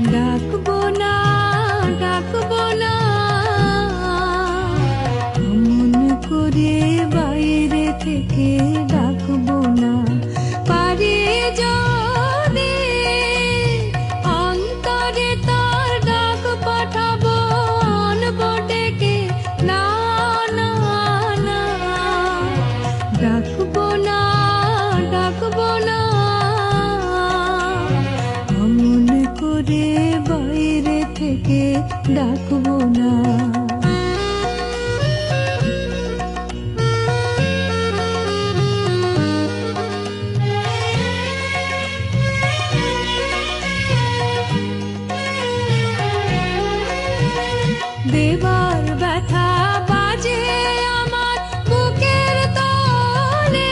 ডাকবো না, ডাকবো না, মন করে বাইরে থেকে ডাকবো না। পারে যদি অন্তরে তার ডাক পাঠাবো, আনবো ডেকে, না না না। ডাকবো না, ডাকবো না, মন করে বাইরে থেকে ডাকবো না। দেবার ব্যথা বাজে আমার বুকের তলে,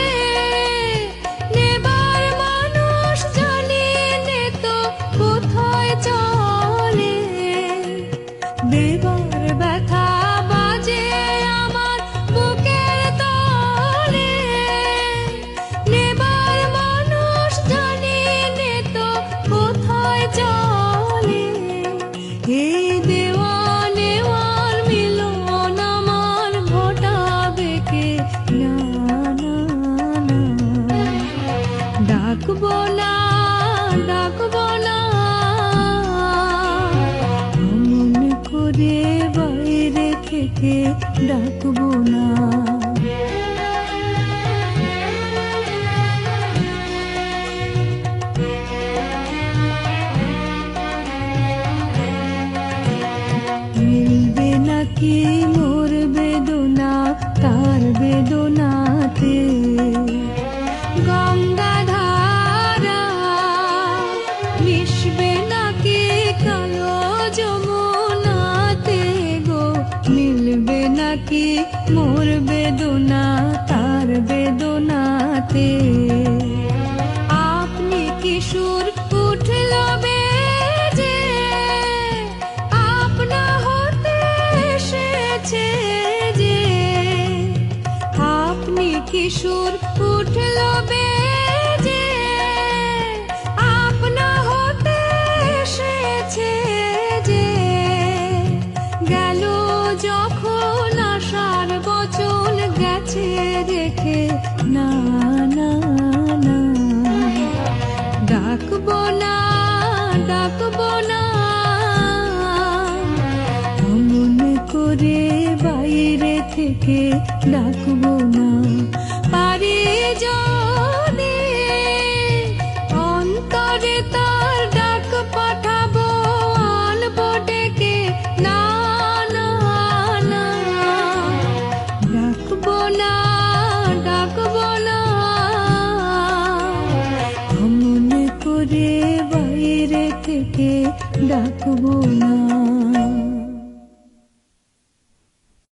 নেবার মানুষ জানি নে তো কোথায় চলে। দেবার ব্যথা বাজে আমার বুকের তলে, নেবার মানুষ জানি নে তো কোথায় চলে। এই দেওয়া নেওয়ার মিলন আমার ঘটাবে কে, না না না। ডাকবো না, ডাকবো না, মন করে বাইরে থেকে ডাকবো না। মিলবে নাকি মোর বেদনা তার বেদনাতে, গঙ্গা ধারা মিশবে নাকি কালো যমুনাতে গো। মিলবে নাকি মোর বেদনা তার বেদনাতে। আপনি কিশোর উঠল বেজে, আপনা হতে এসেছে যে। আপনি কিশোর উঠল বেজে, আপনা হতে এসেছে যে। গেল যখন আশার বচন গেছে রেখে, না না না। ডাকবো না, ডাকবো না, মন করে বাইরে থেকে ডাকবো না। পারে যদি অন্তরে তার ডাক পাঠাবো, আনবো ডেকে, না না না। ডাকবো না, ডাকবো না, মন করে বাইরে থেকে ডাকবো না।